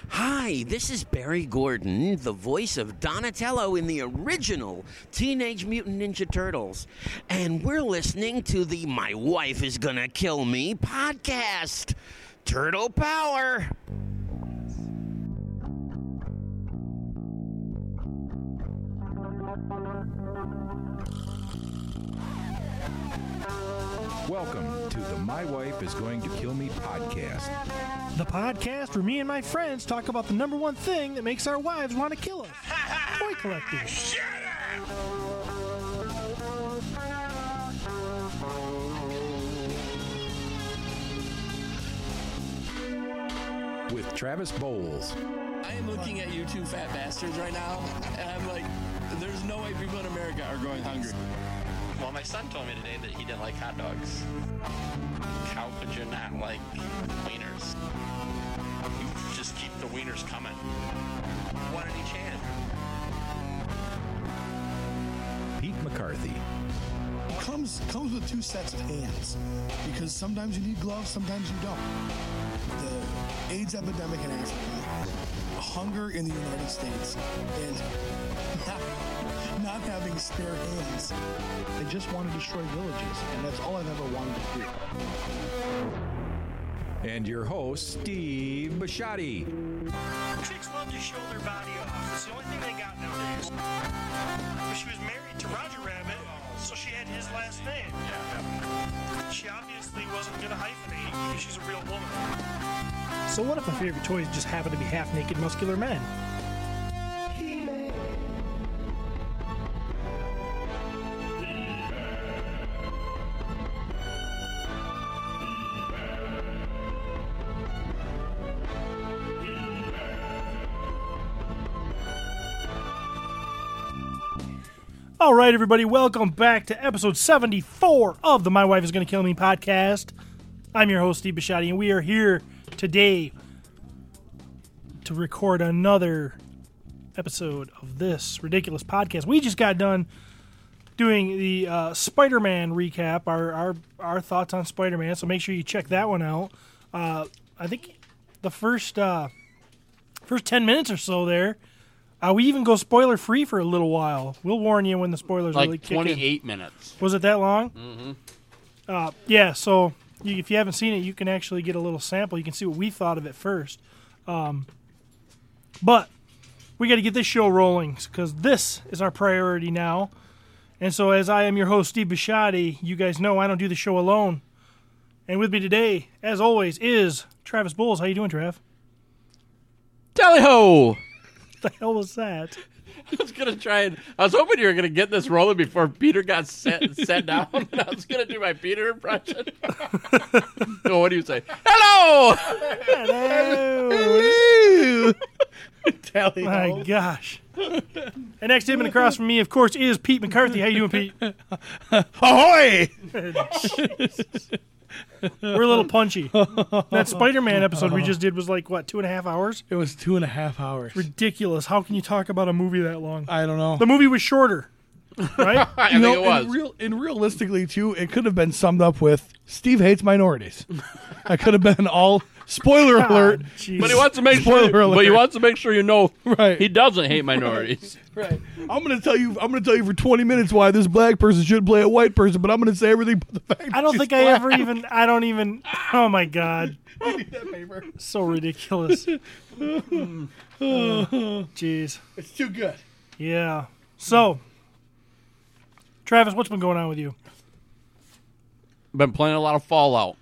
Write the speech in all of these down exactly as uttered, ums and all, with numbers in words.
Hi, this is Barry Gordon, the voice of Donatello in the original Teenage Mutant Ninja Turtles. And we're listening to the My Wife Is Gonna Kill Me podcast. Turtle Power! Welcome to the My Wife Is Going to Kill Me podcast. The podcast where me and my friends talk about the number one thing that makes our wives want to kill us. Toy collecting. Shut up! With Travis Bowles. I am looking at you two fat bastards right now, and I'm like, there's no way people in America are going hungry. Well, my son told me today that he didn't like hot dogs. How could you not like wieners? You just keep the wieners coming. One in each hand. Pete McCarthy. Comes comes with two sets of hands, because sometimes you need gloves, sometimes you don't. The AIDS epidemic in Africa, hunger in the United States, and not, not having spare hands. I just want to destroy villages, and that's all I've ever wanted to do. And your host, Steve Bisciotti. Chicks love to show their body off. It's the only thing they got nowadays. But she was married to Roger Rabbit, so she had his last name. She obviously wasn't going to hyphenate because she's a real woman. So what if my favorite toys just happen to be half-naked muscular men? All right, everybody, welcome back to episode seventy-four of the My Wife Is Gonna Kill Me podcast. I'm your host, Steve Bisciotti, and we are here today to record another episode of this ridiculous podcast. We just got done doing the uh, Spider-Man recap, our, our our thoughts on Spider-Man, so make sure you check that one out. Uh, I think the first uh, first ten minutes or so there, Uh, we even go spoiler-free for a little while. We'll warn you when the spoilers Like really kick in. twenty-eight minutes. Was it that long? Mm-hmm. Uh, yeah, so you, if you haven't seen it, you can actually get a little sample. You can see what we thought of it first. Um, but we got to get this show rolling because this is our priority now. And so as I am your host, Steve Bisciotti, you guys know I don't do the show alone. And with me today, as always, is Travis Bowles. How you doing, Trav? Tally-ho! What the hell was that? I was gonna try and I was hoping you were gonna get this rolling before Peter got set set down. And I was gonna do my Peter impression. So what do you say? Hello. Hello. Hello. Tally My gosh. And next to him and across from me, of course, is Pete McCarthy. How you doing, Pete? Ahoy! We're a little punchy. That Spider-Man episode we just did was like, what, two and a half hours? It was two and a half hours. Ridiculous. How can you talk about a movie that long? I don't know. The movie was shorter, right? I you think know, it was. And, real, and realistically, too, it could have been summed up with Steve hates minorities. That could have been all spoiler alert. Jeez. But he wants to make Spoiler sure. alert. But he wants to make sure you know. Right. He doesn't hate minorities. Right. I'm gonna tell you. I'm gonna tell you for twenty minutes why this black person should play a white person, but I'm gonna say everything but the fact. I don't that think she's I black. ever even, I don't even, oh my God. I need that paper. So ridiculous. Mm. Oh, jeez. It's too good. Yeah. So, Travis, what's been going on with you? Been playing a lot of Fallout.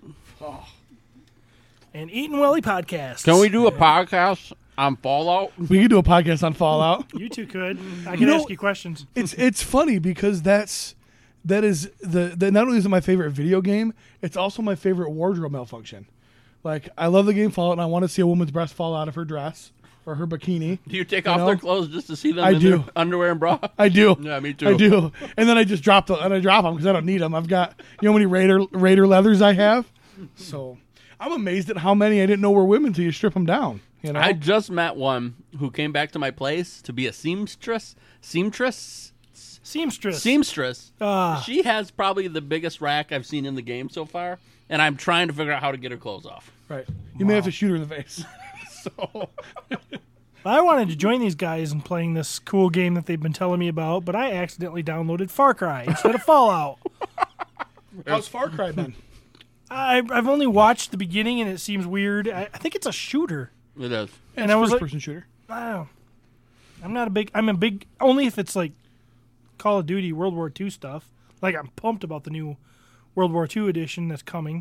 And Eating Welly podcast. Can we do a podcast on Fallout? We could do a podcast on Fallout. You two could. I can You know- ask you questions. It's it's funny because that's that is the, the not only is it my favorite video game, it's also my favorite wardrobe malfunction. Like I love the game Fallout, and I want to see a woman's breast fall out of her dress or her bikini. Do you take You off know? their clothes just to see them I in do. their underwear and bra? I do. Yeah, me too. I do. And then I just drop the and I drop them because I don't need them. I've got you know how many Raider Raider leathers I have. So I'm amazed at how many I didn't know were women till you strip them down. You know, I just met one who came back to my place to be a seamstress. Seamstress? Seamstress. Seamstress. Ah. She has probably the biggest rack I've seen in the game so far, and I'm trying to figure out how to get her clothes off. right. You may have to shoot her in the face. So I wanted to join these guys in playing this cool game that they've been telling me about, but I accidentally downloaded Far Cry instead of Fallout. how's Far Cry then? I, I've only watched the beginning, and it seems weird. I, I think it's a shooter. It is. And I was like, First-person shooter. wow. I'm not a big. I'm a big. Only if it's like Call of Duty World War Two stuff. Like, I'm pumped about the new World War Two edition that's coming.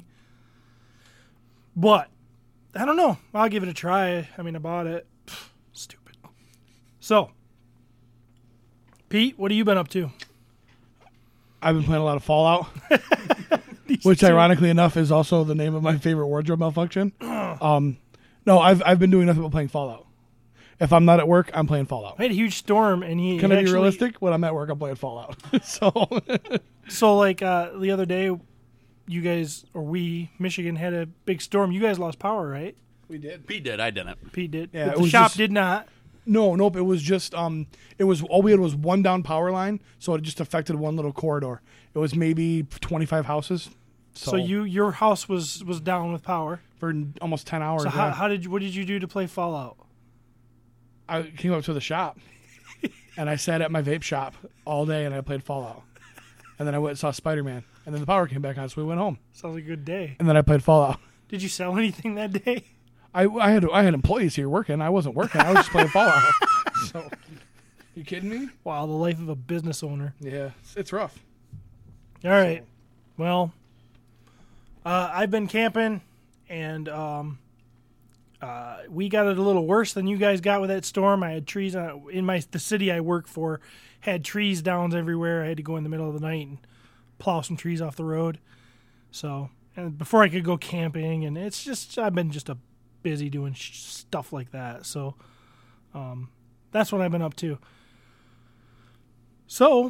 But I don't know. I'll give it a try. I mean, I bought it. Pfft, stupid. So, Pete, what have you been up to? I've been playing a lot of Fallout, which two. ironically enough is also the name of my favorite wardrobe malfunction. um, no, I've I've been doing nothing but playing Fallout. If I'm not at work, I'm playing Fallout. I had a huge storm, and he Can I actually, be realistic? When I'm at work, I'm playing Fallout. so, So, like uh, the other day, you guys or we Michigan had a big storm. You guys lost power, right? we did. Pete did. I didn't. Pete did. Yeah, But it the was shop just- did not. No, nope. It was just um, it was all we had was one down power line, so it just affected one little corridor. It was maybe twenty-five houses. So, So you your house was was down with power. for almost ten hours. So how, yeah. how did you, what did you do to play Fallout? I came up to the shop, and I sat at my vape shop all day, and I played Fallout. And then I went and saw Spider-Man, and then the power came back on, so we went home. Sounds like a good day. And then I played Fallout. Did you sell anything that day? I, I had I had employees here working. I wasn't working. I was just playing Fallout. So, you kidding me? Wow, the life of a business owner. Yeah, it's, it's rough. All right. Well, uh, I've been camping, and um, uh, we got it a little worse than you guys got with that storm. I had trees uh, in my the city I work for had trees down everywhere. I had to go in the middle of the night and plow some trees off the road. So, and before I could go camping, and it's just I've been just a busy doing sh- stuff like that. So, um, that's what I've been up to. So,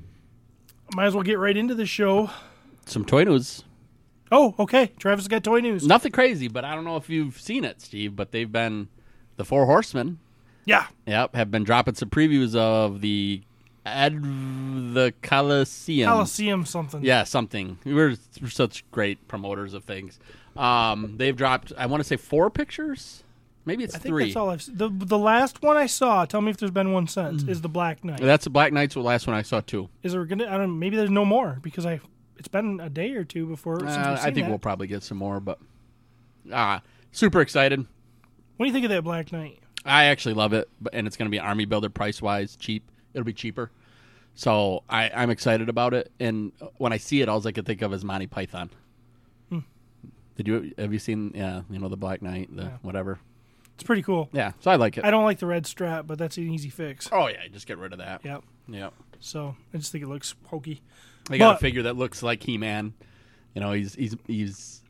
might as well get right into the show. Some toy news. Oh, okay. Travis got toy news. Nothing crazy, but I don't know if you've seen it, Steve, but they've been, the Four Horsemen, Yeah. yep, have been dropping some previews of the Ad, the Coliseum. Coliseum something. Yeah, something. We're, we're such great promoters of things. Um, they've dropped, I want to say four pictures? Maybe it's I think three. that's all I've seen. The, the last one I saw, tell me if there's been one since, is the Black Knight. That's the Black Knight's the last one I saw, too. Is there gonna? I don't know. Maybe there's no more because I. It's been a day or two before. Since Uh, we've I seen think that. we'll probably get some more, but uh, super excited. What do you think of that Black Knight? I actually love it, but and it's going to be Army Builder price wise, cheap. It'll be cheaper, so I, I'm excited about it. And when I see it, all I can think of is Monty Python. Hmm. Did you have you seen? Yeah, you know the Black Knight, the Yeah. whatever. It's pretty cool. Yeah, so I like it. I don't like the red strap, but that's an easy fix. oh yeah, just get rid of that. Yep. Yep. So I just think it looks hokey. I got But- a figure that looks like He-Man. You know, he's he's he's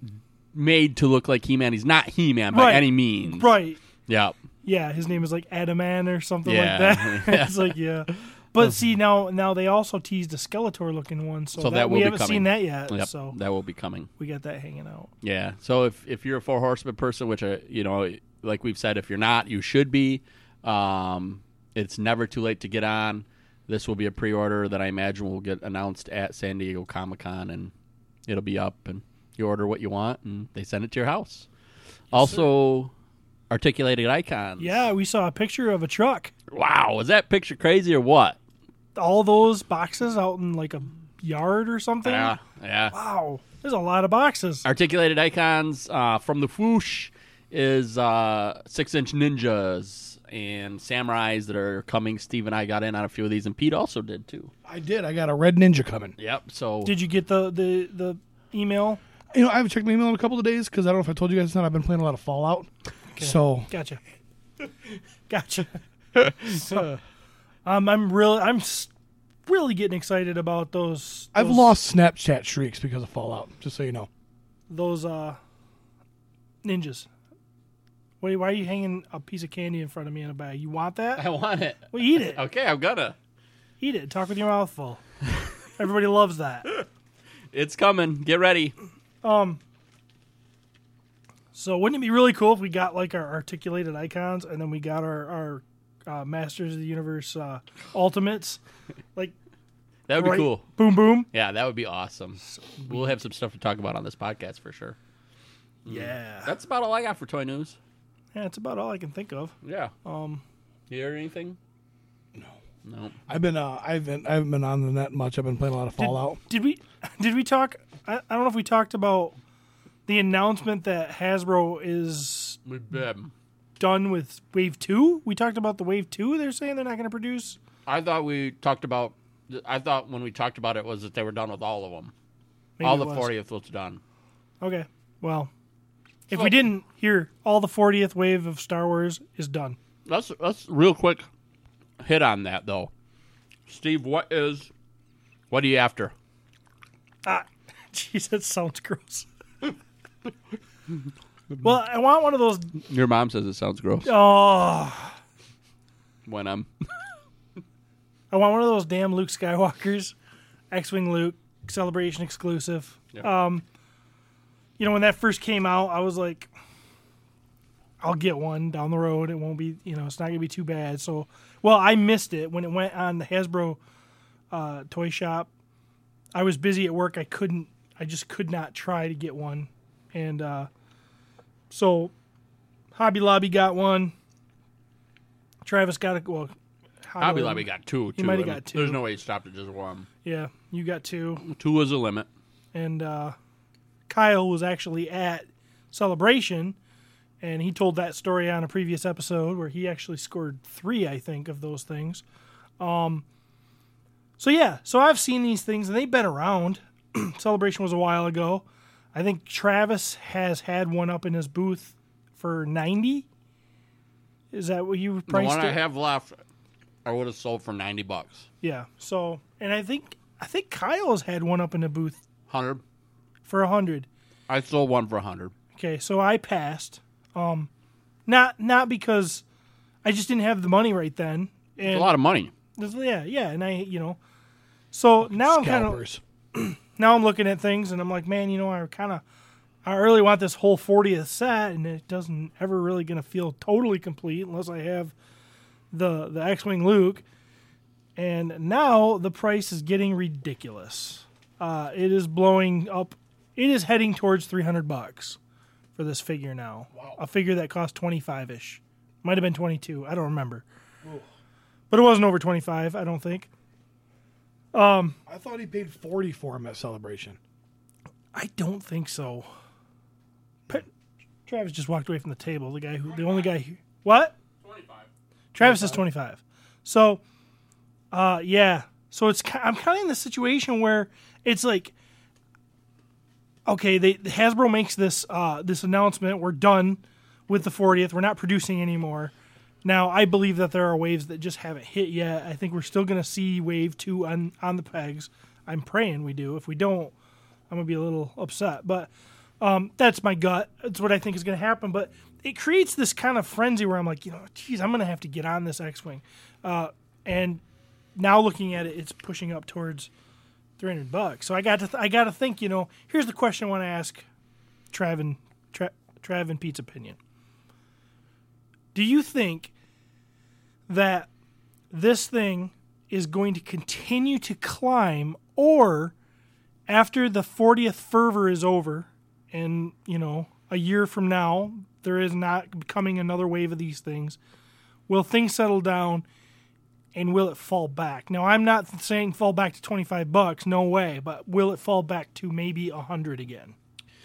made to look like He-Man. He's not He-Man by Right. any means. Right. Yeah. Yeah, his name is like Adaman or something Yeah. like that. It's like yeah. But see now now they also teased a Skeletor looking one, so, So that, that will we be haven't coming. seen that yet. Yep. So That will be coming. we got that hanging out. Yeah. So if if you're a Four Horsemen person, which uh, you know, like we've said, if you're not, you should be. Um, it's never too late to get on. This will be a pre-order that I imagine will get announced at San Diego Comic-Con, and it'll be up, and you order what you want, and they send it to your house. also, articulated icons. Yeah, we saw a picture of a truck. Wow, is that picture crazy or what? All those boxes out in like a yard or something. Yeah, yeah. Wow, there's a lot of boxes. Articulated icons uh, from the Fwoosh is uh, six-inch ninjas and samurais that are coming. Steve and I got in on a few of these, and Pete also did too. I did. I got a red ninja coming. Yep. So Did you get the the the email? You know, I haven't checked my email in a couple of days because I don't know if I told you guys that I've been playing a lot of Fallout. So Gotcha. Gotcha. So, um, I'm really, I'm s- really getting excited about those. I've those- lost Snapchat streaks because of Fallout. Just so you know. those uh ninjas. Wait, why are you hanging a piece of candy in front of me in a bag? You want that? I want it. Well, eat it. Okay, I'm gonna. Eat it. Talk with your mouth full. Everybody loves that. It's coming. Get ready. Um. So wouldn't it be really cool if we got like our articulated icons and then we got our our uh, Masters of the Universe uh, Ultimates, like That would be right- cool. Boom, boom. Yeah, that would be awesome. We'll have some stuff to talk about on this podcast for sure. Yeah. That's about all I got for toy news. Yeah, that's about all I can think of. Yeah. Um, You hear anything? No. No. I've been uh, I haven't I haven't been on the net much. I've been playing a lot of Fallout. Did we did we talk? I, I don't know if we talked about the announcement that Hasbro is We've been. done with Wave Two. We talked about the Wave Two. They're saying they're not going to produce. I thought we talked about. I thought when we talked about it was that they were done with all of them. Maybe all it the was. fortieth was done. Okay, well, if we didn't hear, all the fortieth wave of Star Wars is done. Let's let's real quick hit on that though. Steve, what is what are you after? Ah, jeez, that sounds gross. Well, I want one of those. Your mom says it sounds gross. Oh, When I'm I want one of those damn Luke Skywalkers, X-wing Luke Celebration exclusive. Yeah. Um, you know, when that first came out, I was like, I'll get one down the road. It won't be, you know, it's not gonna be too bad. So, well, I missed it when it went on the Hasbro uh, toy shop. I was busy at work. I couldn't. I just could not try to get one, and uh, so Hobby Lobby got one. Travis got a well. Hobby Lobby got two. He too. might have I mean, got two. There's no way he stopped at just one. Yeah, you got two. Two was a limit. And uh, Kyle was actually at Celebration, and he told that story on a previous episode where he actually scored three, I think, of those things. Um, so yeah, so I've seen these things, and they've been around. Celebration was a while ago. I think Travis has had one up in his booth for ninety. Is that what you The priced one it? I have left, I would have sold for ninety bucks. Yeah. So, and I think I think Kyle has had one up in the booth Hundred. for a hundred. I sold one for a hundred. Okay, so I passed. Um, not not because I just didn't have the money right then. And It's a lot of money. yeah, yeah, and I, you know, so now I'm kind of Scalpers. now I'm looking at things and I'm like, man, you know, I kind of I really want this whole fortieth set, and it doesn't ever really gonna feel totally complete unless I have the the X-wing Luke. And now the price is getting ridiculous. Uh, it is blowing up. It is heading towards three hundred bucks for this figure now. Wow. A figure that cost twenty-five ish. Might have been twenty-two. I don't remember. Ooh. But it wasn't over twenty-five, I don't think. Um, I thought he paid forty for him at Celebration. I don't think so. But Travis just walked away from the table. The guy who, the only guy who, what? Twenty-five. Travis says twenty-five. So, uh, yeah. So it's ki- I'm kind of in the situation where it's like, okay, they Hasbro makes this uh, this announcement. We're done with the fortieth. We're not producing anymore. Now, I believe that there are waves that just haven't hit yet. I think we're still going to see wave two on, on the pegs. I'm praying we do. If we don't, I'm going to be a little upset. But um, that's my gut. That's what I think is going to happen. But it creates this kind of frenzy where I'm like, you know, geez, I'm going to have to get on this X-Wing. Uh, and now looking at it, it's pushing up towards three hundred bucks. So I got to th- I got to think, you know, here's the question I want to ask Trav and, Tra- Trav and Pete's opinion. Do you think that this thing is going to continue to climb, or after the fortieth fervor is over and, you know, a year from now, there is not coming another wave of these things, will things settle down and will it fall back? Now, I'm not saying fall back to twenty-five bucks, no way, but will it fall back to maybe one hundred again?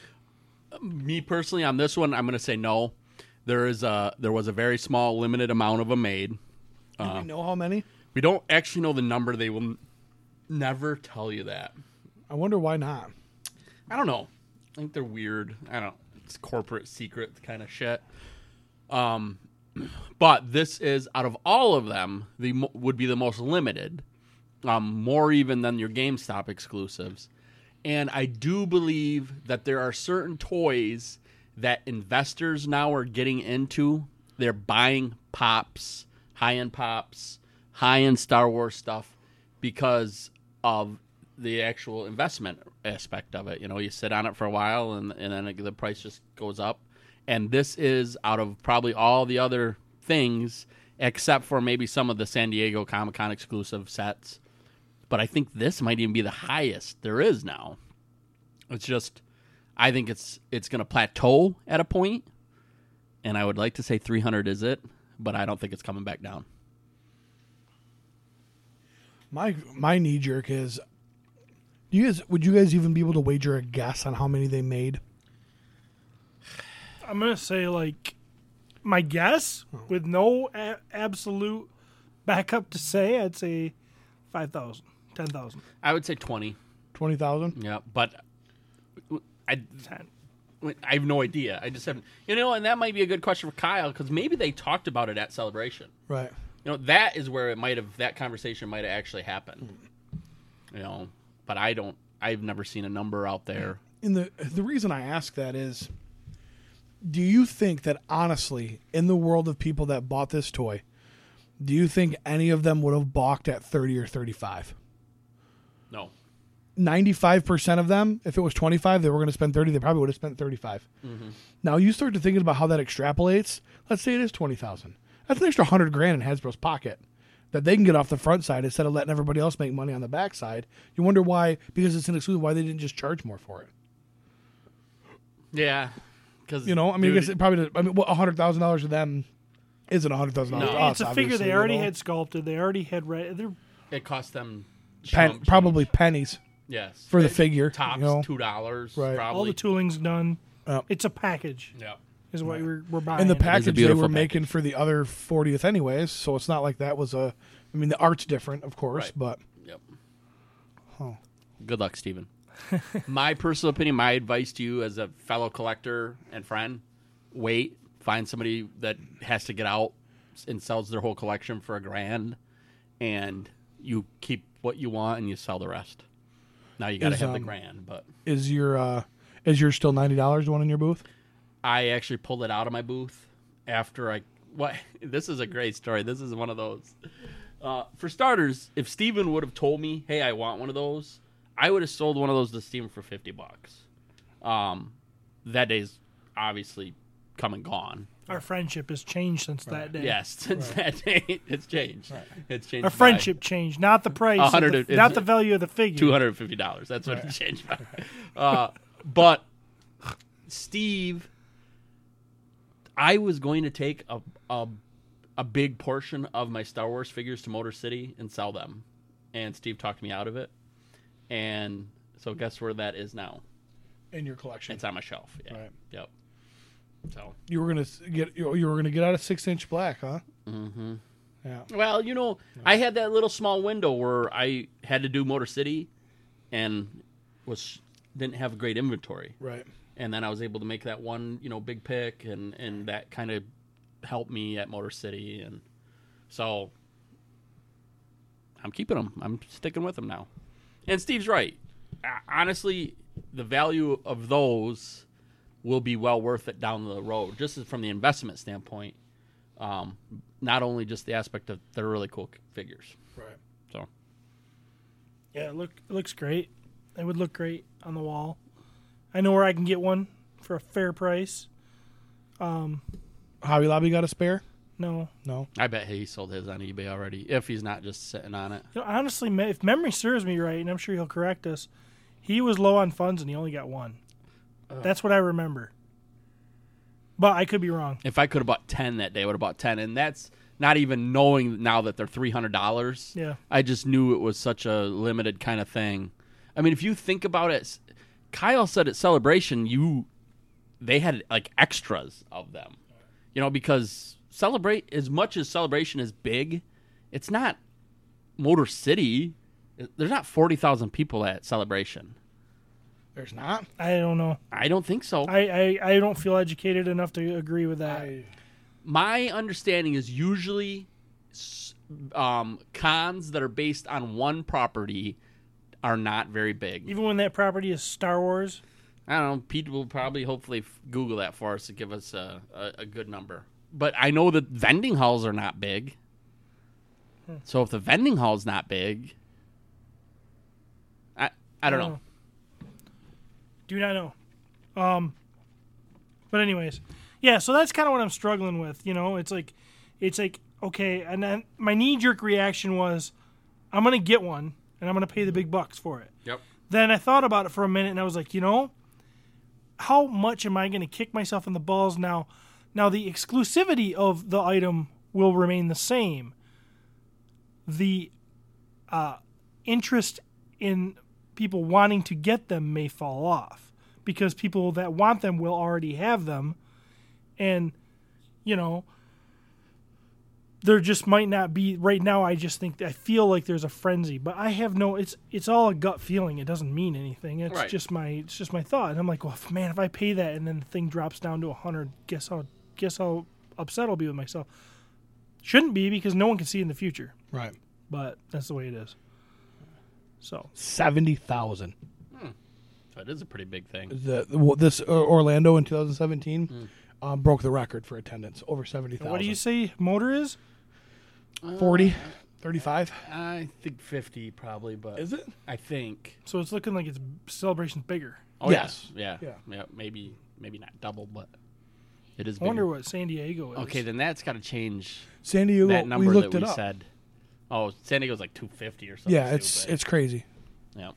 Me personally, on this one, I'm going to say no. There is a there was a very small, limited amount of them made. Do Uh, we know how many? we don't actually know the number. They will n- never tell you that. I wonder why not. I don't know. I think they're weird. I don't. It's corporate secret kind of shit. Um, but this is out of all of them, the mo- would be the most limited. Um, more even than your GameStop exclusives. And I do believe that there are certain toys that investors now are getting into. They're buying pops, high-end pops, high-end Star Wars stuff because of the actual investment aspect of it. You know, you sit on it for a while and, and then the price just goes up. And this is out of probably all the other things, except for maybe some of the San Diego Comic-Con exclusive sets. But I think this might even be the highest there is now. It's just, I think it's it's going to plateau at a point, and I would like to say three hundred is it, but I don't think it's coming back down. My my knee jerk is. Do you guys would you guys even be able to wager a guess on how many they made? I'm gonna say like my guess with no a- absolute backup to say. I'd say five thousand, ten thousand, I would say twenty. Twenty thousand. Yeah, but I ten. I have no idea. I just haven't. You know, and that might be a good question for Kyle because maybe they talked about it at Celebration. Right. You know, that is where it might have that conversation might have actually happened. You know, but I don't. I've never seen a number out there. And the the reason I ask that is, do you think that honestly, in the world of people that bought this toy, do you think any of them would have balked at thirty or thirty-five? No. ninety-five percent of them, if it was twenty-five, they were going to spend thirty, they probably would have spent thirty-five. Mm-hmm. Now you start to thinking about how that extrapolates. Let's say it is twenty thousand. That's an extra one hundred grand in Hasbro's pocket that they can get off the front side instead of letting everybody else make money on the back side. You wonder why, because it's an exclusive, why they didn't just charge more for it. Yeah. Cause, You know, I mean, dude, I guess it probably, I mean, one hundred thousand dollars to them isn't one hundred thousand dollars No. to us, It's a figure obviously, they already you know? had sculpted. They already had re- they're it cost them Pen, chump probably change. pennies Yes. for the It- figure. Tops you know? two dollars. Right. Probably. all the tooling's done. Yep. It's a package. Yeah. Is what we're, we're buying. And the It is a package they beautiful were package. making for the other fortieth anyways, so it's not like that was a, I mean, the art's different, of course, Right. but Yep. Good luck, Steven. My personal opinion, my advice to you as a fellow collector and friend, wait, find somebody that has to get out and sells their whole collection for a grand, and you keep what you want and you sell the rest. Now you got to Is, have the um, grand, but is your, uh, is yours still ninety dollars, the one in your booth? I actually pulled it out of my booth after I. What? This is a great story. This is one of those. Uh, for starters, if Steven would have told me, "Hey, I want one of those," I would have sold one of those to Steven for fifty bucks. Um, that day's obviously come and gone. Our friendship has changed since that day. Yes, since that day, it's changed. It's changed. Our friendship changed, not the price, A of hundred the- and- not the value of the figure. Two hundred and fifty dollars. That's what it changed by. Uh, but Steve, I was going to take a, a a big portion of my Star Wars figures to Motor City and sell them, and Steve talked me out of it. And so, guess where that is now? In your collection. It's on my shelf. Yeah. Right. Yep. So. You were gonna s- get you you were gonna get out a six inch black, huh? Mm-hmm. Yeah. Well, you know, I had that little small window where I had to do Motor City, and was didn't have a great inventory. Right. And then I was able to make that one, you know, big pick, and, and that kind of helped me at Motor City, and so I'm keeping them. I'm sticking with them now. And Steve's right. Uh, honestly, the value of those will be well worth it down the road, just as from the investment standpoint. Um, not only just the aspect of they're really cool figures. Right. So Yeah, it look it looks great. It would look great on the wall. I know where I can get one for a fair price. Hobby Lobby got a spare? No, No. I bet he sold his on eBay already, if he's not just sitting on it. you know, honestly, me- if memory serves me right, and I'm sure he'll correct us, he was low on funds and he only got one. That's what I remember. But I could be wrong. If I could have bought ten that day, I would have bought ten, and that's not even knowing now that they're three hundred dollars. Yeah. I just knew it was such a limited kind of thing. I mean, if you think about it, Kyle said at Celebration, you they had like extras of them, you know, because Celebrate, as much as Celebration is big, it's not Motor City. There's not forty thousand people at Celebration. There's not. I don't know. I don't think so. I, I, I don't feel educated enough to agree with that. I, My understanding is usually s- um, cons that are based on one property are not very big. Even when that property is Star Wars, I don't know. Pete will probably hopefully f- Google that for us to give us a, a, a good number. But I know that vending halls are not big. So if the vending hall's not big, I I don't know. do not know. Um, but anyways, yeah. So that's kind of what I'm struggling with. You know, it's like, it's like okay, and then my knee jerk reaction was, I'm gonna get one and I'm gonna pay the big bucks for it. Yep. Then I thought about it for a minute and I was like, you know, how much am I gonna kick myself in the balls now? Now, the exclusivity of the item will remain the same. The uh, interest in people wanting to get them may fall off because people that want them will already have them. And, you know, there just might not be right now. I just think I feel like there's a frenzy, but I have no. It's it's all a gut feeling. It doesn't mean anything. It's Right. just my it's just my thought. And I'm like, well, if, man, if I pay that and then the thing drops down to a hundred, guess how guess how upset I'll be with myself. Shouldn't be because no one can see in the future, Right. but that's the way it is. So seventy thousand. So it is a pretty big thing. The, the this uh, Orlando in two thousand seventeen mm. um, broke the record for attendance, over seventy thousand. what do you say motor is? forty, thirty-five. I think fifty probably, but Is it? I think. So it's looking like it's celebration's bigger. Oh Yes. yes, yeah, Yeah. yeah, maybe maybe not double, but it is. I wonder bigger. what San Diego is. Okay, then that's got to change San Diego, that number we looked that it we up. said. Oh, San Diego's like two fifty or something. Yeah, it's stupid. it's crazy. yeah,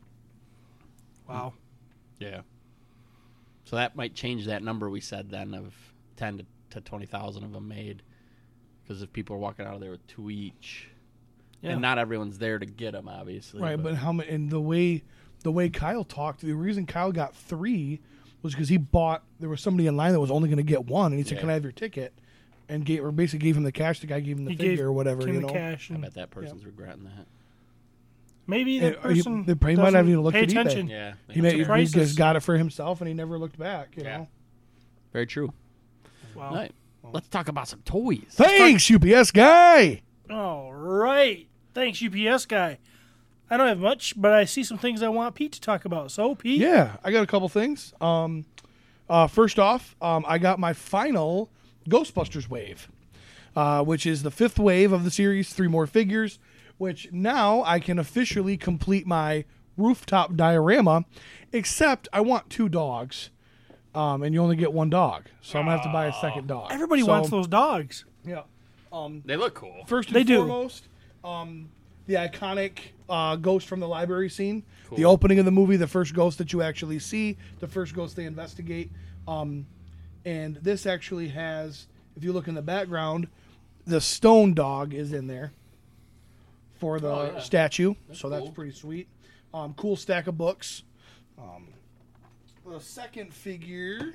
Wow. yeah. So that might change that number we said then of ten to, to twenty thousand of them made, because if people are walking out of there with two each, Yeah. and not everyone's there to get them, obviously. Right, but how many? And the way the way Kyle talked, the reason Kyle got three was because he bought. There was somebody in line that was only going to get one, and he said, Yeah. "Can I have your ticket?" And gave or basically gave him the cash. The guy gave him the He figure gave or whatever. Kim You the know, cash I and bet that person's regretting that. maybe And, that uh, he- person they probably might doesn't not even looked pay at eBay. attention. Yeah, he, may, to he prices. just got it for himself, and he never looked back. You Yeah. know. Very true. Wow. All right, let's talk about some toys. Thanks, U P S guy. All right. Thanks, U P S guy. I don't have much, but I see some things I want Pete to talk about. So, Pete? Yeah, I got a couple things. Um, uh, first off, um, I got my final Ghostbusters wave, uh, which is the fifth wave of the series, three more figures, which now I can officially complete my rooftop diorama, except I want two dogs, um, and you only get one dog, so I'm going to have to buy a second dog. Everybody So, wants those dogs. Yeah. Um, They look cool. First and They do. foremost, um, the iconic uh, ghost from the library scene. The opening of the movie, the first ghost that you actually see, the first ghost they investigate. Um, and this actually has, if you look in the background, the stone dog is in there for the Oh, yeah. statue. so that's cool. pretty sweet. Um, cool stack of books. Um, the second figure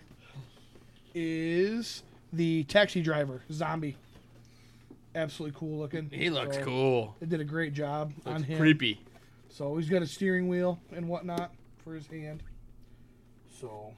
is the taxi driver, zombie. Absolutely cool looking. He looks So, cool. They did a great job on Looks him. creepy. So he's got a steering wheel and whatnot for his hand. So,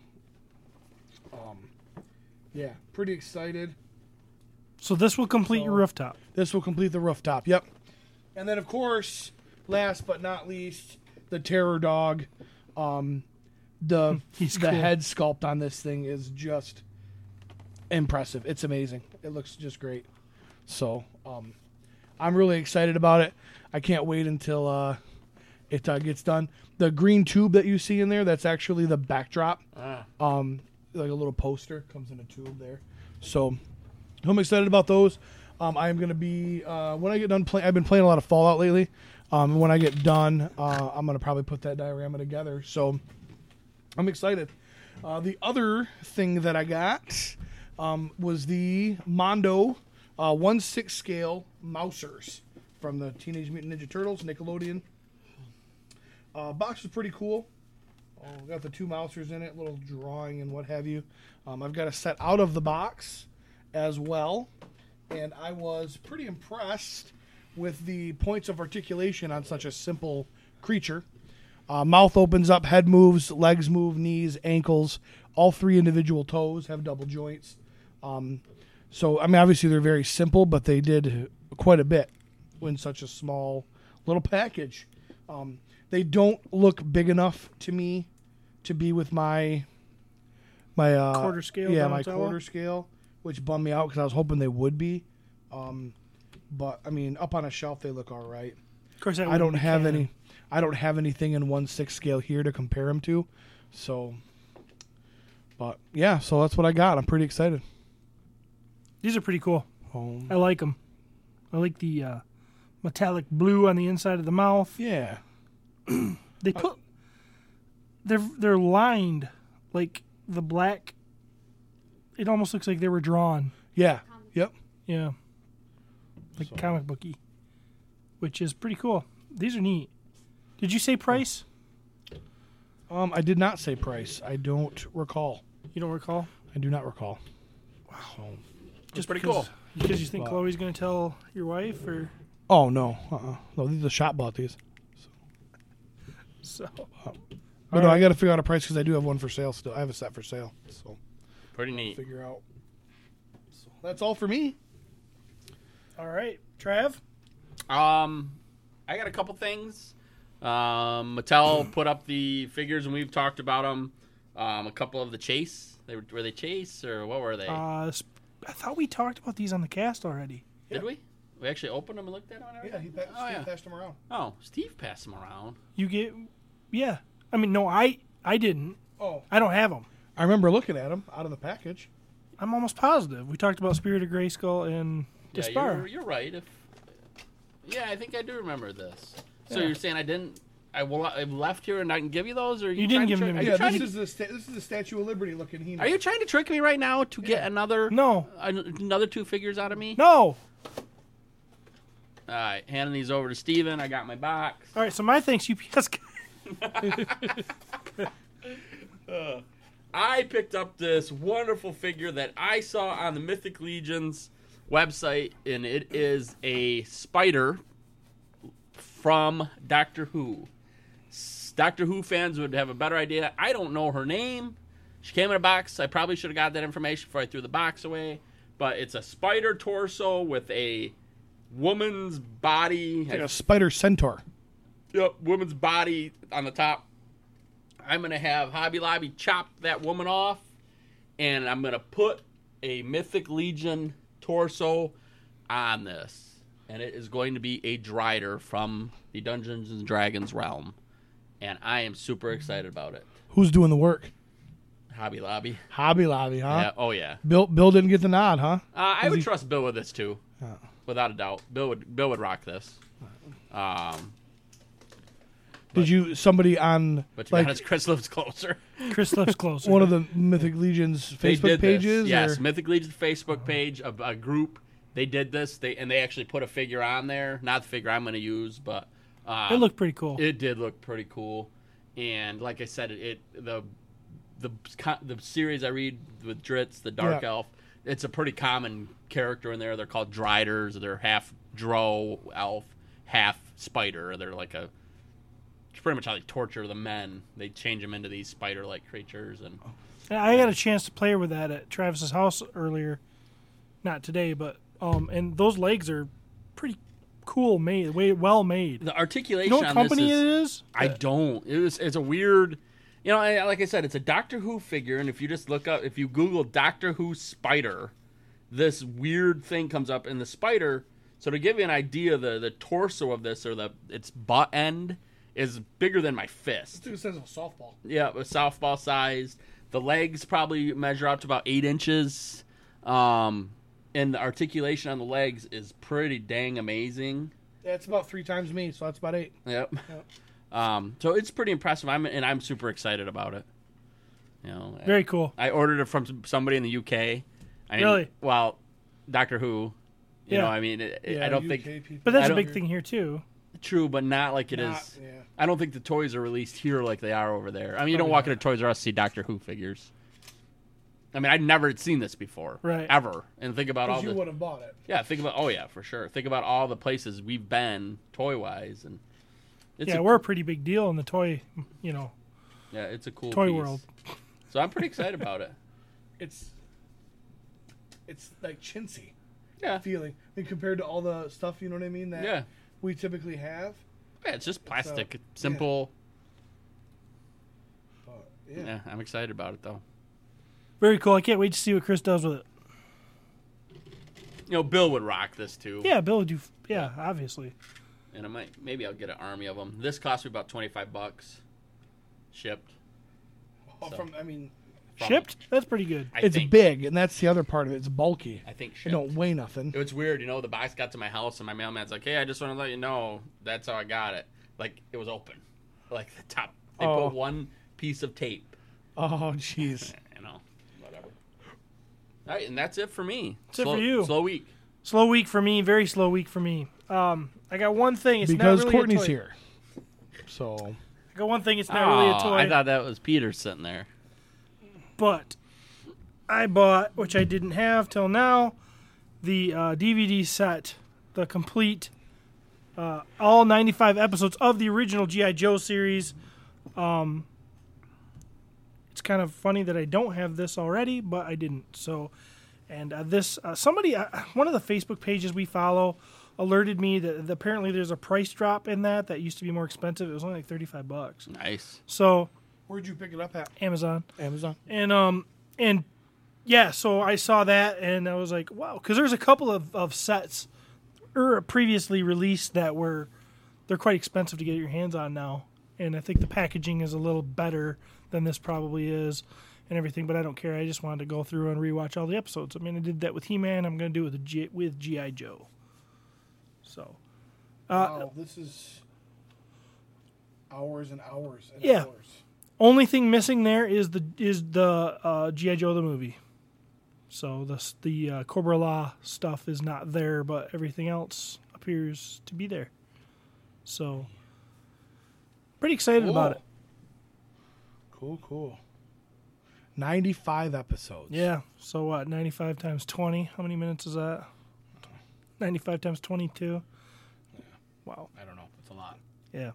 um, yeah, pretty excited. So this will complete So- your rooftop. This will complete the rooftop. Yep. And then, of course, last but not least, the terror dog. Um, the He's the cool. head sculpt on this thing is just impressive. It's amazing. It looks just great. So, um, I'm really excited about it. I can't wait until uh, it uh, gets done. The green tube that you see in there, that's actually the backdrop. Ah. Um, like a little poster comes in a tube there. So, I'm excited about those. Um, I am going to be uh, when I get done playing. I've been playing a lot of Fallout lately. Um, and when I get done, uh, I'm going to probably put that diorama together. So, I'm excited. Uh, the other thing that I got um, was the Mondo uh, one sixth scale Mousers from the Teenage Mutant Ninja Turtles, Nickelodeon. Uh, box is pretty cool. Oh, got the two Mousers in it, little drawing and what have you. Um, I've got a set out of the box as well, and I was pretty impressed with the points of articulation on such a simple creature. Uh, mouth opens up, head moves, legs move, knees, ankles. All three individual toes have double joints. Um, so, I mean, obviously they're very simple, but they did quite a bit in such a small little package. Um, they don't look big enough to me to be with my my uh, Quarter scale Yeah, my Donatello? quarter scale, which bummed me out because I was hoping they would be. Um, but I mean, up on a shelf they look all right. Of course, that I don't wouldn't be have canon. any. I don't have anything in one sixth scale here to compare them to. So, but yeah, so that's what I got. I'm pretty excited. These are pretty cool. Um, I like them. I like the uh, metallic blue on the inside of the mouth. yeah, They put they're they're lined like the black it almost looks like they were drawn. Yeah. Yep. Yeah. Like So- comic booky, which is pretty cool. These are neat. Did you say price? Um, I did not say price. I don't recall. You don't recall? I do not recall. Wow. So, Just pretty because, cool. Because you think Wow. Chloe's going to tell your wife, or oh no. Uh-uh. No, these are shop bought these. so? But no, I got to figure out a price because I do have one for sale still. I have a set for sale. So Pretty neat. figure out. So that's all for me. All right, Trav. Um, I got a couple things. Um, Mattel put up the figures, and we've talked about them. Um, a couple of the Chase. They were, were they Chase or what were they? Uh, sp- I thought we talked about these on the cast already. Did we? We actually opened them and looked at them. And Yeah, he everything? passed, oh, yeah. passed them around. Oh, Steve passed them around. You get, yeah. I mean, no, I I didn't. Oh, I don't have them. I remember looking at them out of the package. I'm almost positive. We talked about Spirit of Grayskull and Yeah, Despar. you're, you're right. If yeah, I think I do remember this. So Yeah. you're saying I didn't? I, will, I left here and I can give you those, or You trying didn't to give them trick- to Are me. you Yeah, trying this to- is the sta- this is the Statue of Liberty looking. He. Are you trying to trick me right now to get another No, an- another two figures out of me? no. All right, handing these over to Steven. I got my box. All right, so my thanks U P S guy. I picked up this wonderful figure that I saw on the Mythic Legion's website, and it is a spider from Doctor Who. S- Doctor Who fans would have a better idea. I don't know her name. She came in a box. I probably should have got that information before I threw the box away. But it's a spider torso with a woman's body. Like a spider centaur. Yep, woman's body on the top. I'm going to have Hobby Lobby chop that woman off, and I'm going to put a Mythic Legion torso on this. And it is going to be a Drider from the Dungeons and Dragons realm. And I am super excited about it. Who's doing the work? Hobby Lobby. Hobby Lobby, huh? Yeah, oh, yeah. Bill Bill didn't get the nod, huh? Uh, I Is would he- trust Bill with this, too. Without a doubt. Bill would Bill would rock this. Um, Did you somebody on but to be like honest, Chris lives closer. Chris lives closer. one of the Mythic Legion's They Facebook did pages? This. Yes, or- Mythic Legion's Facebook page, a, a group. They did this. They and they actually put a figure on there. Not the figure I'm going to use, but uh, it looked pretty cool. It did look pretty cool. And like I said, it, it the the the series I read with Dritz, the Dark Yeah. Elf. It's a pretty common character in there. They're called Driders. They're half Drow elf, half spider. They're like a. It's pretty much how they torture the men. They change them into these spider-like creatures, and And I got a chance to play with that at Travis's house earlier. Not today, but um, and those legs are pretty cool made, way well made. the You articulation know what on company this is, it is? I don't. It was. It's a weird. You know, I, like I said, it's a Doctor Who figure, and if you just look up, if you Google Doctor Who spider, this weird thing comes up, and the spider. So to give you an idea, the the torso of this, or the its butt end, is bigger than my fist. It says a softball. Yeah, a softball size. The legs probably measure out to about eight inches, um, and the articulation on the legs is pretty dang amazing. Yeah, it's about three times me, so that's about eight. Yep. Yep. Um, so it's pretty impressive. I'm and I'm super excited about it. You know, Very cool. I ordered it from somebody in the U K. I mean, Really? Well, Doctor Who. You Yeah. know, I mean, it, it- I don't think But that's I a don't- big thing here too. true, but not like it is. Not- yeah. I don't think the toys are released here like they are over there. I mean, you don't walk into Toys R Us to see Doctor Who figures. I mean, I'd never seen this before, Right. Ever, and think about all Because you the would have bought it. yeah, think about oh yeah, for sure. Think about all the places we've been toy wise, and it's yeah, a, we're a pretty big deal in the toy, you know, yeah, it's a cool toy piece. world. So I'm pretty excited about it. It's it's like chintzy Yeah, feeling. I mean, compared to all the stuff, you know what I mean, that yeah, we typically have. yeah. It's just plastic, yeah. simple. But, yeah. Yeah, I'm excited about it though. Very cool. I can't wait to see what Chris does with it. You know, Bill would rock this too. Yeah, Bill would do. Yeah, obviously. And I might maybe I'll get an army of them. This cost me about twenty five bucks, shipped. Oh, So- from I mean, From- Shipped? That's pretty good. I it's think, big, and that's the other part of it. It's bulky. I think It shipped. don't weigh nothing. It was weird, you know. The box got to my house, and my mailman's like, "Hey, I just want to let you know that's how I got it." Like it was open, like the top. They Oh. put one piece of tape. Oh, jeez. You know, whatever. All right, and that's it for me. That's it slow, for you. Slow week. Slow week for me. Very slow week for me. Um, I got one thing. It's because not really Courtney's a toy. here. So I got one thing. It's not really a Oh, toy. I thought that was Peter sitting there. But I bought, which I didn't have till now, the uh, D V D set, the complete, uh, all ninety-five episodes of the original G I. Joe series. Um, it's kind of funny that I don't have this already, but I didn't. So, and uh, this, uh, somebody, uh, one of the Facebook pages we follow alerted me that, that apparently there's a price drop in that that used to be more expensive. It was only like thirty-five bucks. Nice. So, where'd you pick it up at? Amazon. Amazon. And um and yeah, so I saw that and I was like, wow, because there's a couple of, of sets er, previously released that were they're quite expensive to get your hands on now, and I think the packaging is a little better than this probably is and everything. But I don't care. I just wanted to go through and rewatch all the episodes. I mean, I did that with He-Man. I'm going to do it with the G- with G I. Joe. So, uh, Wow, this is hours and hours and Yeah. hours. only thing missing there is the is the uh, G I. Joe the movie. So the the uh, Cobra Law stuff is not there, but everything else appears to be there. So pretty excited about it. Cool, cool. ninety-five episodes. Yeah. So what? ninety-five times twenty. How many minutes is that? ninety-five times twenty-two. Wow. I don't know. It's a lot. Yeah.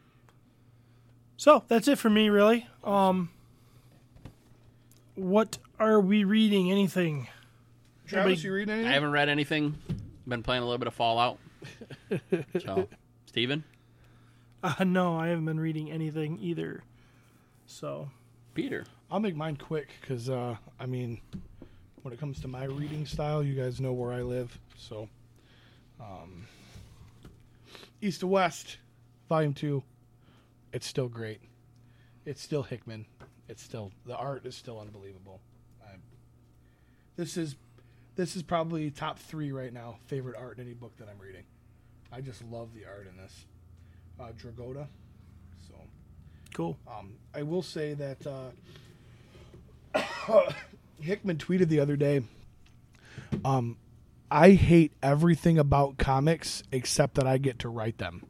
So that's it for me, really. Um, what are we reading? Anything? Travis, Everybody- you read anything? I haven't read anything. Been playing a little bit of Fallout. So, Steven? Uh, no, I haven't been reading anything either. So, Peter? I'll make mine quick because, uh, I mean, when it comes to my reading style, you guys know where I live. So, um, East to West, Volume two. It's still great. It's still Hickman. It's still, the art is still unbelievable. I, this is this is probably top three right now, favorite art in any book that I'm reading. I just love the art in this. Uh, Dragoda. So, cool. um, I will say that uh, Hickman tweeted the other day, um, I hate everything about comics except that I get to write them.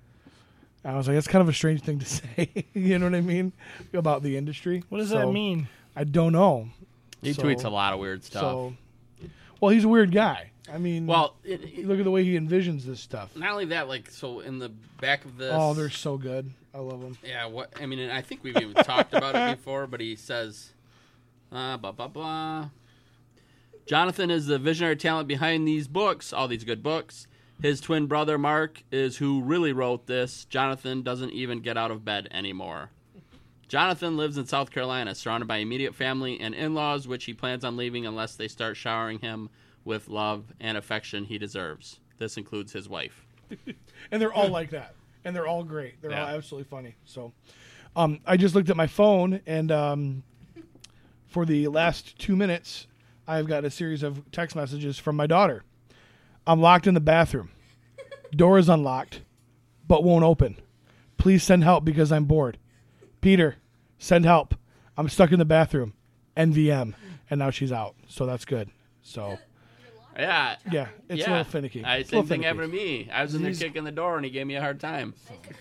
I was like, that's kind of a strange thing to say. You know what I mean? About the industry. What does So, that mean? I don't know. He So- tweets a lot of weird stuff. So, well, he's a weird guy. I mean, well, it, it- look at the way he envisions this stuff. not only that, like, so in the back of this. Oh, they're so good. I love them. Yeah, what I mean, and I think we've even talked about it before, but he says, uh, blah, blah, blah. Jonathan is the visionary talent behind these books, all these good books. His twin brother, Mark, is who really wrote this. Jonathan doesn't even get out of bed anymore. Jonathan lives in South Carolina, surrounded by immediate family and in-laws, which he plans on leaving unless they start showering him with love and affection he deserves. This includes his wife. And they're all like that. And they're all great. They're Yeah. all absolutely funny. So, um, I just looked at my phone, and um, for the last two minutes, I've got a series of text messages from my daughter. I'm locked in the bathroom. Door is unlocked, but won't open. Please send help because I'm bored. Peter, send help. I'm stuck in the bathroom. N V M. And now she's out. So that's good. So, Yeah. yeah, it's yeah. a little finicky. I, It's a same little thing finicky. happened to me. I was in there He's- kicking the door, and he gave me a hard time.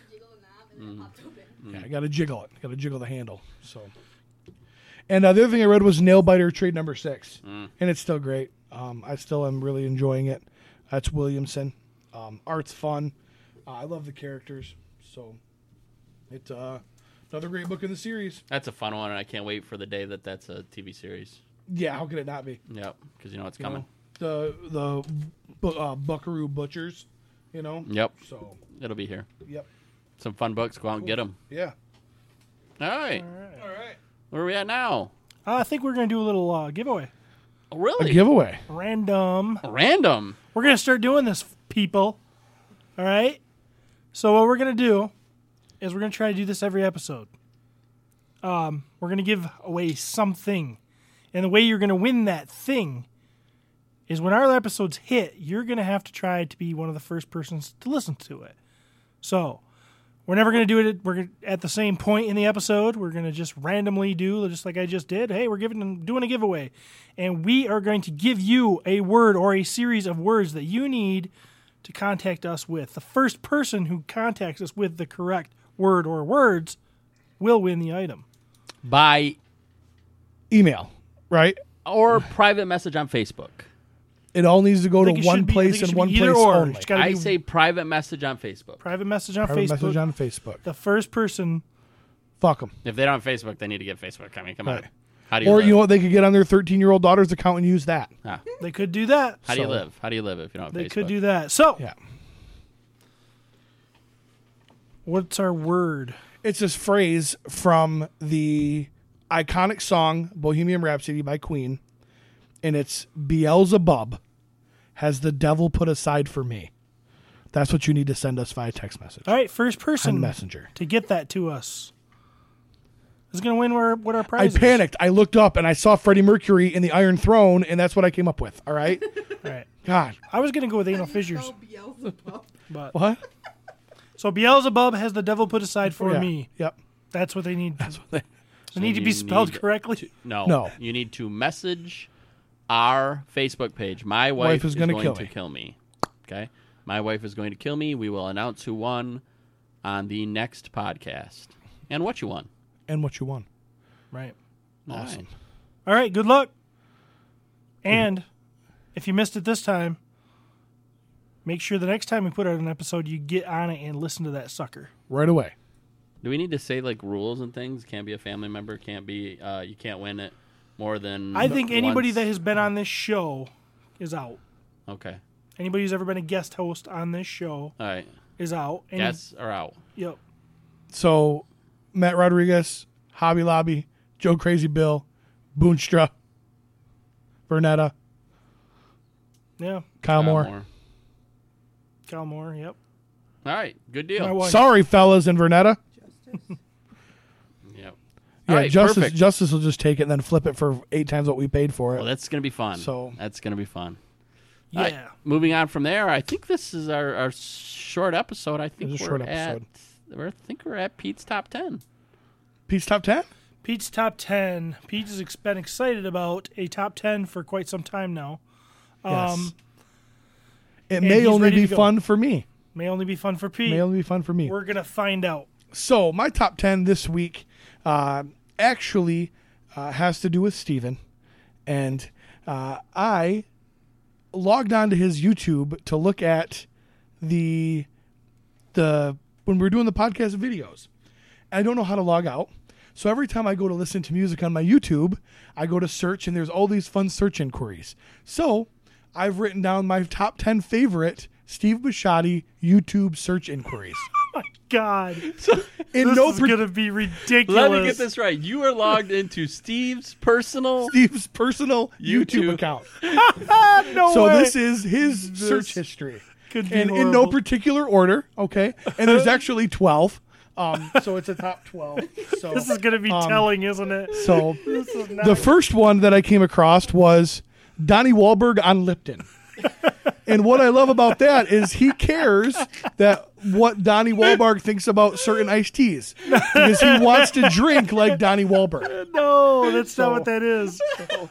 Yeah, I got to jiggle it. Got to jiggle the handle. So, and uh, the other thing I read was Nailbiter trade number six, Mm. and it's still great. Um, I still am really enjoying it. That's Williamson. Um, art's fun. Uh, I love the characters. So, it's uh, another great book in the series. That's a fun one, and I can't wait for the day that that's a T V series. Yeah, how could it not be? Yep, because you know it's You coming. know, the the bu- uh, Buckaroo Butchers. You know. Yep, So, it'll be here. yep. Some fun books. Go out and get them. Yeah. All right. All right. Where are we at now? Uh, I think we're going to do a little uh, giveaway. Oh, A really? giveaway. Random. Random. We're going to start doing this, people. All right? So what we're going to do is we're going to try to do this every episode. Um, we're going to give away something. And the way you're going to win that thing is when our episodes hit, you're going to have to try to be one of the first persons to listen to it. So We're never going to do it. We're gonna, at the same point in the episode. We're going to just randomly do, just like I just did. Hey, we're giving doing a giveaway, and we are going to give you a word or a series of words that you need to contact us with. The first person who contacts us with the correct word or words will win the item. By Email, right? or private message on Facebook. It all needs to go I to think it one should be- I place think it and should one be either place or. only. It's gotta I be say private message on Facebook. private message on Private Facebook. message on Facebook. The first person. Fuck them. If they don't have Facebook, they need to get Facebook. I mean, come Right. on. How do you Or live? you know what? They could get on their thirteen-year-old daughter's account and use that. Ah, They could do that. how do you So- live? How do you live if you don't have They Facebook? could do that. So, Yeah. what's our word? It's this phrase from the iconic song Bohemian Rhapsody by Queen, and it's Beelzebub has the devil put aside for me. That's what you need to send us via text message. All right, first person On Messenger. to get that to us is going to win our, what our I prize is. panicked. I looked up and I saw Freddie Mercury in the Iron Throne, and that's what I came up with. All right? All right. God. I was going to go with anal fissures. But What? So Beelzebub has the devil put aside for Yeah. me. Yep. That's what they need. That's what they. They need to you be spelled need correctly. No. No. You need to message our Facebook page. My wife, Wife is is gonna going kill to me. kill me. Okay? My wife is going to kill me. We will announce who won on the next podcast. And what you won. And what you won. Right. Awesome. All right, good luck. And if you missed it this time, make sure the next time we put out an episode, you get on it and listen to that sucker. Right away. Do we need to say like rules and things? Can't be a family member. Can't be. Uh, you can't win it more than. I think anybody once. that has been on this show is out. Okay. Anybody who's ever been a guest host on this show All right. is out. Any, Guests are out. Yep. So, Matt Rodriguez, Hobby Lobby, Joe Crazy Bill, Boonstra, Vernetta, Yeah. Kyle, Uh, Moore. Cal Moore. Yep. All right. Good My deal. wife. Sorry, fellas in Vernetta. Yep. Yeah, All right, Justice perfect. Justice will just take it and then flip it for eight times what we paid for it. Well, that's gonna be fun. So- that's gonna be fun. Yeah. All right, moving on from there, I think this is our, our short episode. I think It's a we're short at. episode. We're, I think we're at Pete's top ten. Pete's top ten. Pete's top ten. Pete has ex- been excited about a top ten for quite some time now. Um, Yes. It and may he's only ready be to go. fun for me. May only be fun for Pete. May only be fun for me. We're gonna find out. So my top ten this week uh, actually uh, has to do with Steven. And uh, I logged onto his YouTube to look at the the when we we're doing the podcast videos. I don't know how to log out. So every time I go to listen to music on my YouTube, I go to search and there's all these fun search inquiries. So I've written down my top ten favorite Steve Bisciotti YouTube search inquiries. God, In this no is par- gonna be ridiculous. Let me get this right. You are logged into Steve's personal. Steve's personal YouTube, YouTube. account. no So way. this is his search history. Could be And in no horrible. particular order, okay? And there's actually twelve. Um, so it's a top twelve. So This is gonna be um, telling, isn't it? So This is not the first one that I came across was Donnie Wahlberg on Lipton. And what I love about that is he cares that what Donnie Wahlberg thinks about certain iced teas because he wants to drink like Donnie Wahlberg. no, that's So- not what that is.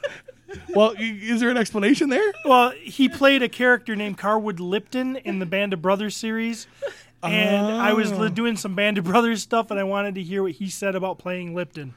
Well, y- is there an explanation there? Well, he played a character named Carwood Lipton in the Band of Brothers series. And I was li- doing some Band of Brothers stuff, and I wanted to hear what he said about playing Lipton.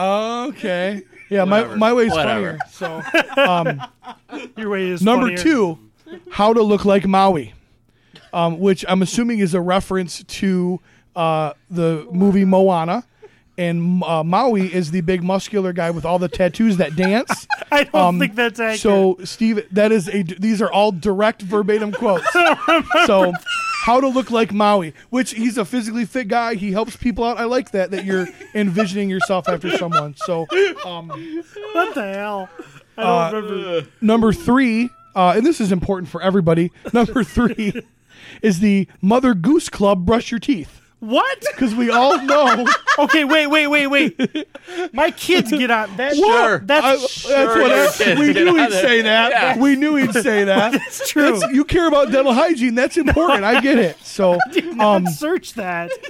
Okay. Yeah, my, Whatever. my way's Whatever. funnier. So um, Your way is number funnier. two, how to look like Maui, um, which I'm assuming is a reference to uh, the movie Moana. And uh, Maui is the big muscular guy with all the tattoos that dance. I don't Um, think that's accurate. So, Steve, that is a. These are all direct verbatim quotes. So, how to look like Maui, which he's a physically fit guy. He helps people out. I like that that you're envisioning yourself after someone. So, um, what the hell? I don't Uh, remember. number three, uh, and this is important for everybody. Number three is the Mother Goose Club. Brush your teeth, What? because we all know. Okay, wait, wait, wait, wait. My kids get on that. Sure. That's I- that's Sure, what I- your kids we get knew on he'd there. say that. Yeah. We knew he'd say that. That's true. That's- you care about dental hygiene. That's important. I get it. So, um, Search that.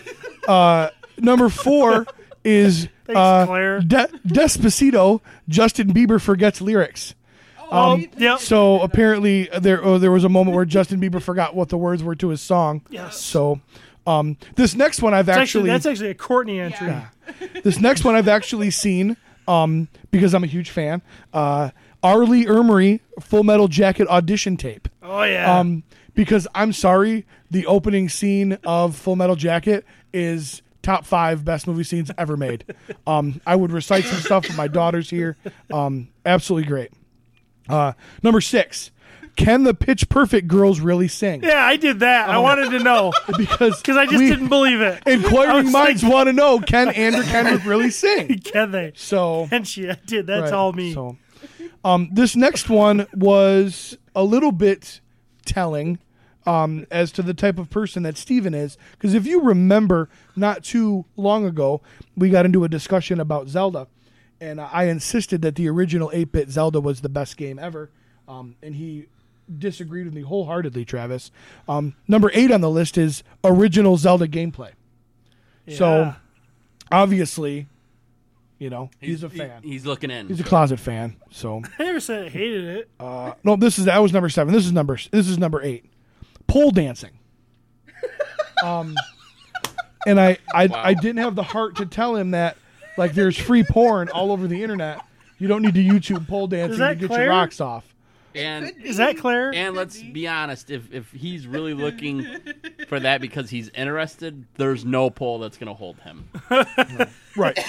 Uh, number four is Thanks, uh, Claire. De- Despacito. Justin Bieber forgets lyrics. Um, yep. So apparently there oh, there was a moment where Justin Bieber forgot what the words were to his song. Yes. So um, this next one I've It's actually, actually that's actually a Courtney entry. Yeah. this next one I've actually seen um, because I'm a huge fan. Uh, Arlie Ermery Full Metal Jacket audition tape. Oh yeah. Um, because I'm sorry, the opening scene of Full Metal Jacket is top five best movie scenes ever made. Um, I would recite some stuff for my daughters here. Um, absolutely great. Uh, number six, can the Pitch Perfect girls really sing? yeah, I did that. I wanted to know Because because I just we- didn't believe it. I Inquiring was minds like, want to know, can Andrew Kendrick really sing? Can they? So And she I did. That's right, all me. So, um, this next one was a little bit telling um, as to the type of person that Steven is. Because if you remember, not too long ago, we got into a discussion about Zelda. And I insisted that the original eight-bit Zelda was the best game ever. Um, and he disagreed with me wholeheartedly, Travis. Um, number eight on the list is original Zelda gameplay. So, Yeah. obviously, you know, he's, a he- fan. he's looking in. He's a closet fan. So, I never said I hated it. uh, no, this is that was number seven. This is number this is number eight. Pole dancing. Um, and I I, I didn't have the heart to tell him that like there's free porn all over the internet. You don't need to YouTube pole dancing that to get Claire? your rocks off. and Is that Claire? and let's be honest, if if he's really looking for that because he's interested, there's no pole that's gonna hold him. Right.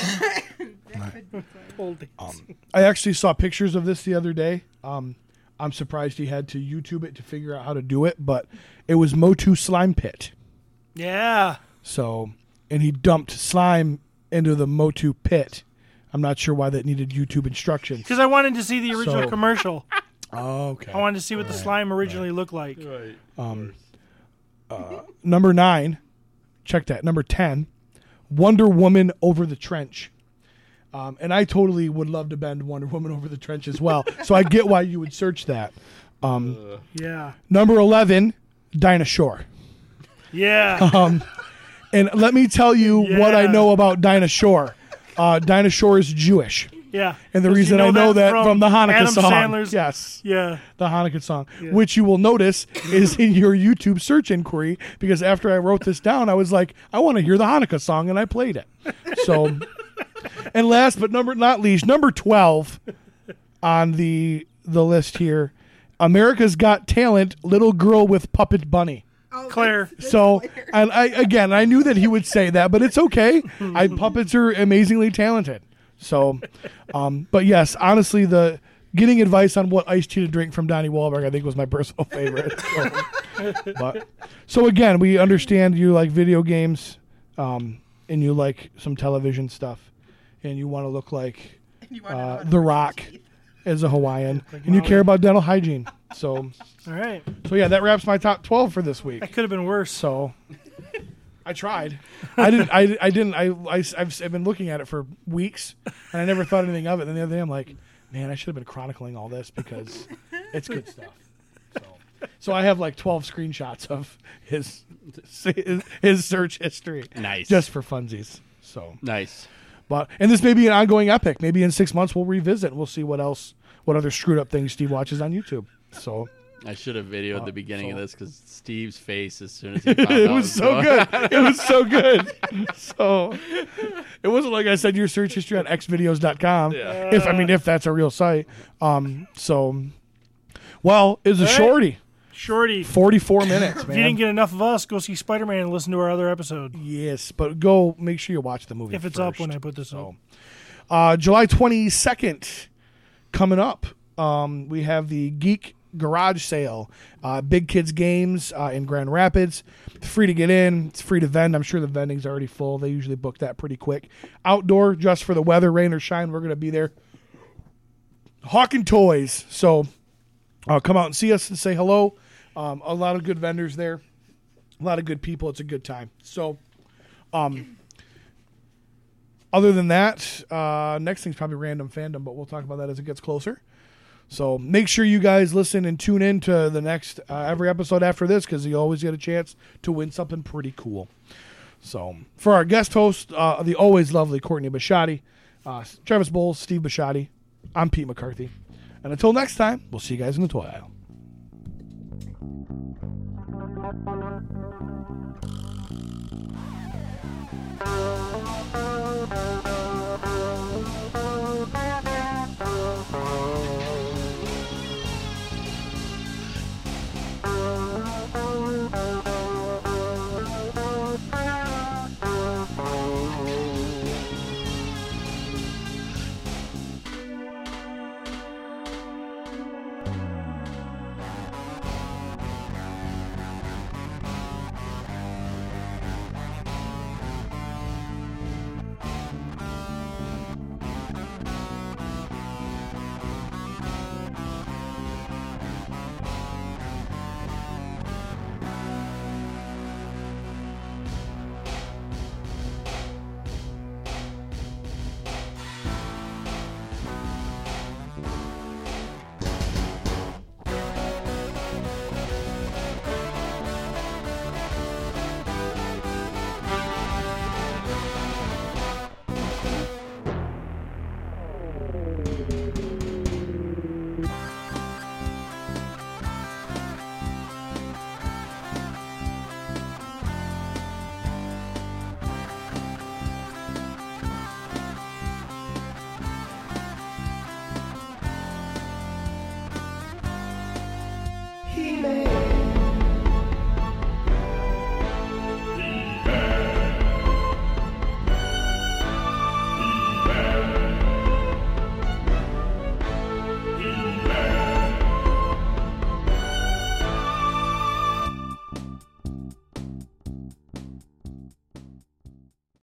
Old- I actually saw pictures of this the other day. Um, I'm surprised he had to YouTube it to figure out how to do it, but it was Motu Slime Pit. yeah. So, and he dumped slime into the Motu pit. I'm not sure why that needed YouTube instructions. Because I wanted to see the original So- commercial. Oh, okay. I wanted to see what the slime originally looked like. Number nine, check that. Number ten, Wonder Woman Over the Trench. Um, and I totally would love to bend Wonder Woman Over the Trench as well. So I get why you would search that. Um, Yeah. number eleven, Dinah Shore. Yeah. And let me tell you what I Yeah. know about Dinah Shore. Uh, Dinah Shore is Jewish. yeah. And the 'Cause you reason I know that from, the Hanukkah Adam song. Sandler's, Yes. Yeah. The Hanukkah song, which you will notice is in your YouTube search inquiry, because after I wrote this down, I was like, I want to hear the Hanukkah song, and I played it. So, and last but number not least, number twelve on the the list here, America's Got Talent, Little Girl with Puppet Bunny. Claire. So, and I again, I knew that he would say that, but it's okay. I puppets are amazingly talented. So, um, but yes, honestly, the getting advice on what iced tea to drink from Donnie Wahlberg, I think, was my personal favorite. So, but so again, we understand you like video games, um, and you like some television stuff, and you want to look like uh, The Rock as a Hawaiian, and you care about dental hygiene. So, All right. so yeah, that wraps my top twelve for this week. That could have been worse. So I tried. I didn't. I, I didn't. I, I I've, I've been looking at it for weeks, and I never thought anything of it. And the other day, I'm like, man, I should have been chronicling all this because it's good stuff. So, so I have like twelve screenshots of his his, his search history, Nice. just for funsies. So, Nice. but and this may be an ongoing epic. Maybe in six months we'll revisit. We'll see what else, what other screwed up things Steve watches on YouTube. So. I should have videoed the beginning so- of this because Steve's face as soon as he found It out was so good. It was so good. So it wasn't like I said your search history on x videos dot com. Yeah. If I mean if that's a real site. Um so well, it's a right. shorty. Shorty. forty-four minutes, If you didn't man. get enough of us, go see Spider Man and listen to our other episode. Yes, but go make sure you watch the movie If it's first. up when I put this So, up. uh July twenty-second coming up. Um we have the Geek Garage Sale, uh, Big Kids Games uh, in Grand Rapids. It's free to get in. It's free to vend. I'm sure the vending's already full. They usually book that pretty quick. Outdoor, just for the weather, rain or shine, we're going to be there. Hawking toys. So uh, come out and see us and say hello. Um, a lot of good vendors there. A lot of good people. It's a good time. So um, other than that, uh, next thing's probably Random Fandom, but we'll talk about that as it gets closer. So make sure you guys listen and tune in to the next uh, every episode after this, because you always get a chance to win something pretty cool. So for our guest host, uh, the always lovely Courtney Bisciotti, uh, Travis Bowles, Steve Bisciotti, I'm Pete McCarthy. And until next time, we'll see you guys in the toy aisle. He made